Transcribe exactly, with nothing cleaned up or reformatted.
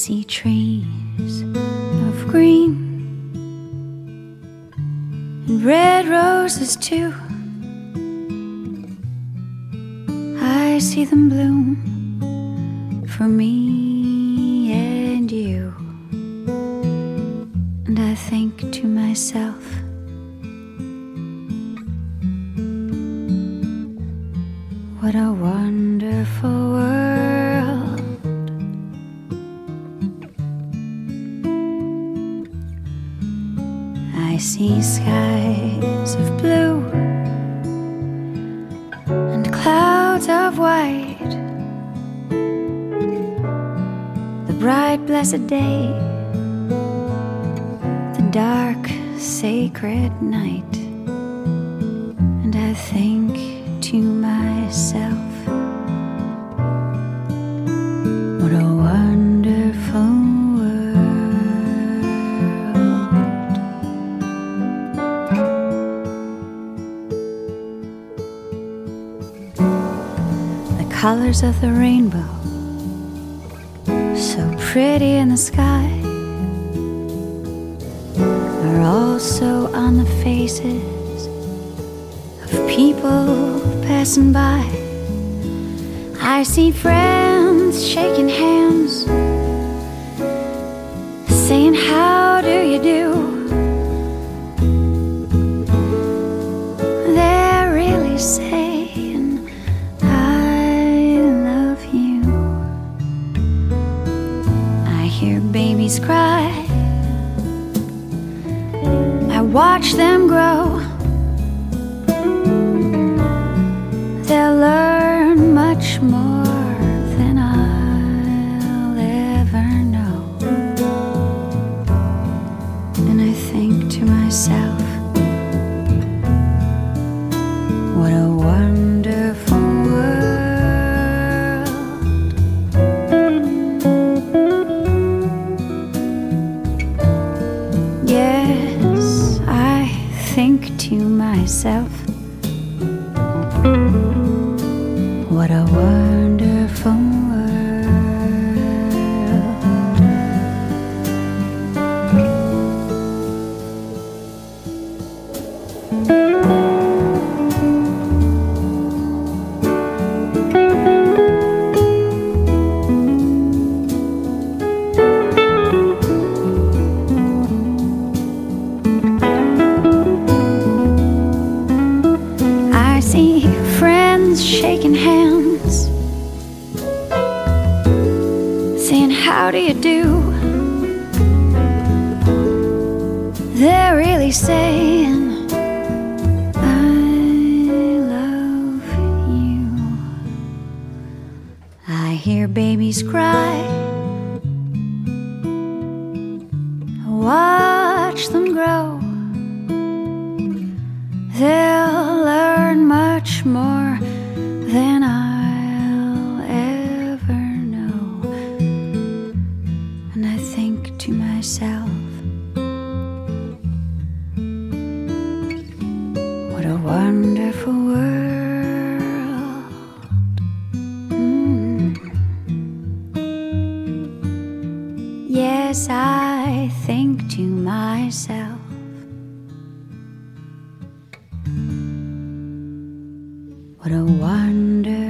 see trees of green and red roses too. I see them bloom for me and you. And I think to myself, what a wonderful world. I see skies of blue and clouds of white, the bright blessed day, the dark sacred night. And I think to myself, what a wonderful world. The colors of the rainbow, so pretty in the sky, are also on the faces of people passing by. I see friends shaking hands, saying, how do you do? They're really saying, I love you. I hear babies cry, I watch them grow. They'll learn much more than I'll ever know. And I think to myself, what a wonderful world. Yes, I think to myself, what a wonderful world. I see friends shaking hands, saying, how do you do? They're really saying, I love you. I hear babies cry, I watch them grow. They'll learn much more than I'll ever know. And I think to myself, what a wonderful world. Mm. Yes, I think to myself, what a wonder